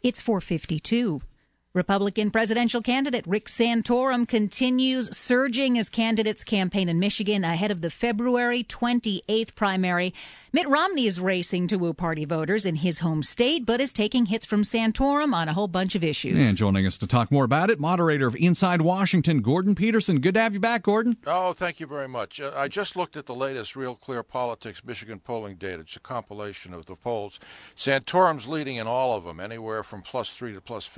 It's 4:52. Republican presidential candidate Rick Santorum continues surging his candidate's campaign in Michigan ahead of the February 28th primary. Mitt Romney is racing to woo party voters in his home state, but is taking hits from Santorum on a whole bunch of issues. And joining us to talk more about it, moderator of Inside Washington, Gordon Peterson. Good to have you back, Gordon. Oh, thank you very much. I just looked at the latest Real Clear Politics Michigan polling data. It's a compilation of the polls. Santorum's leading in all of them, anywhere from +3 to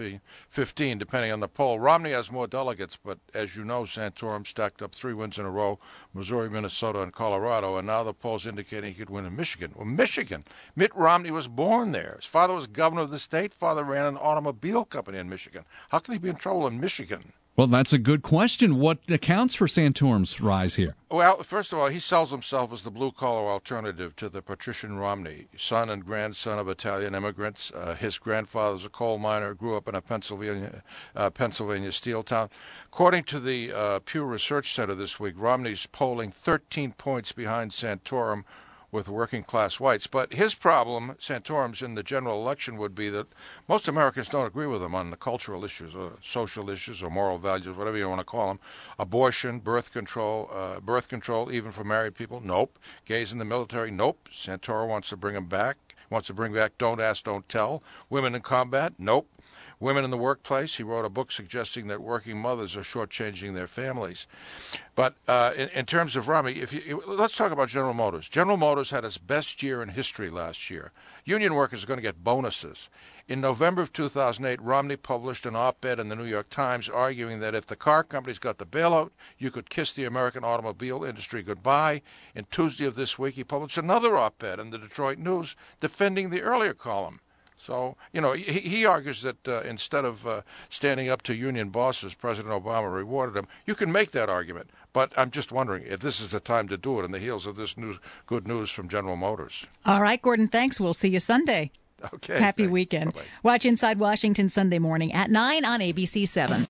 +15, depending on the poll. Romney has more delegates, but as you know, Santorum stacked up 3 wins in a row, Missouri, Minnesota, and Colorado, and now the polls indicating he could win in Michigan. Well, Michigan. Mitt Romney was born there. His father was governor of the state. Father ran an automobile company in Michigan. How can he be in trouble in Michigan? Well, that's a good question. What accounts for Santorum's rise here? Well, first of all, he sells himself as the blue-collar alternative to the patrician Romney, son and grandson of Italian immigrants. His grandfather's a coal miner, grew up in a Pennsylvania steel town. According to the Pew Research Center this week, Romney's polling 13 points behind Santorum with working-class whites. But his problem, Santorum's, in the general election would be that most Americans don't agree with him on the cultural issues or social issues or moral values, whatever you want to call them. Abortion, birth control, even for married people, nope. Gays in the military, nope. Santorum wants to bring them back, wants to bring back Don't Ask, Don't Tell. Women in combat, nope. Women in the workplace, he wrote a book suggesting that working mothers are shortchanging their families. But in terms of Romney, let's talk about General Motors. General Motors had its best year in history last year. Union workers are going to get bonuses. In November of 2008, Romney published an op-ed in the New York Times arguing that if the car companies got the bailout, you could kiss the American automobile industry goodbye. And Tuesday of this week, he published another op-ed in the Detroit News defending the earlier column. So, he argues that instead of standing up to union bosses, President Obama rewarded him. You can make that argument, but I'm just wondering if this is the time to do it on the heels of this good news from General Motors. All right, Gordon, thanks. We'll see you Sunday. Okay. Happy weekend. Bye-bye. Watch Inside Washington Sunday morning at 9 on ABC 7.